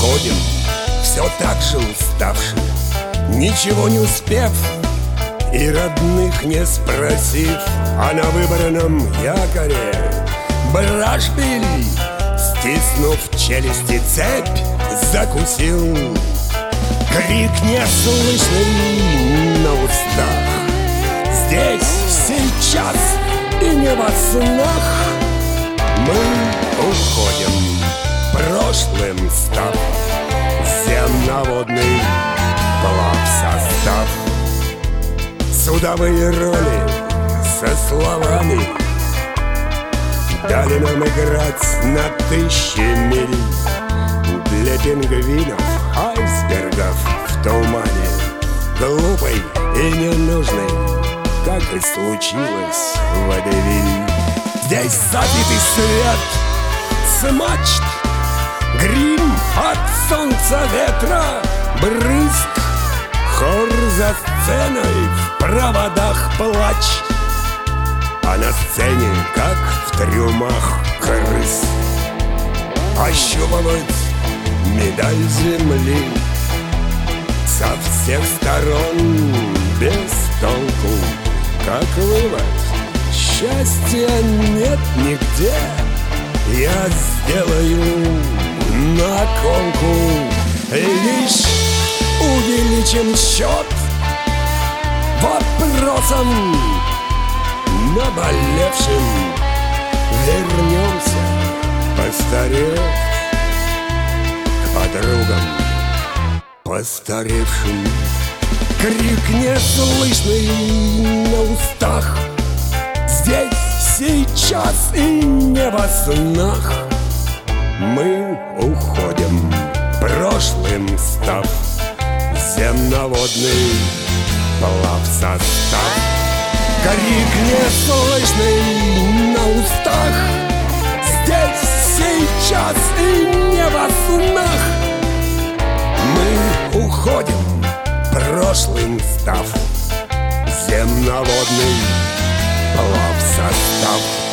уходим, все так же уставшие, ничего не успев и родных не спросив. А на выбранном якоре Бражбиль, стиснув челюсти, цепь закусил. Крик неслышный на устах, здесь, сейчас и не во снах. Мы уходим, прошлым став земноводный плавсостав. Судовые роли со словами дали нам играть на 1000 миль. Для пингвинов, айсбергов в тумане, глупой и ненужной, как и случилось в водевиль. Здесь забитый свет с мачт, грим от солнца, ветра, брызг, хор за сценой, в проводах плач, а на сцене, как в трюмах крыс, ощупывать медаль земли. Со всех сторон без толку, как вывод, счастья нет нигде. Я сделаю наколку, лишь увеличим счет вопросом наболевшим. Вернемся, постарев, к подругам постаревшим. Крик неслышный на устах, здесь, сейчас и не во снах. Мы уходим, прошлым став земноводный плавсостав. Крик неслышный на устах, здесь, сейчас и не во снах. Мы уходим, прошлым став земноводный плавсостав.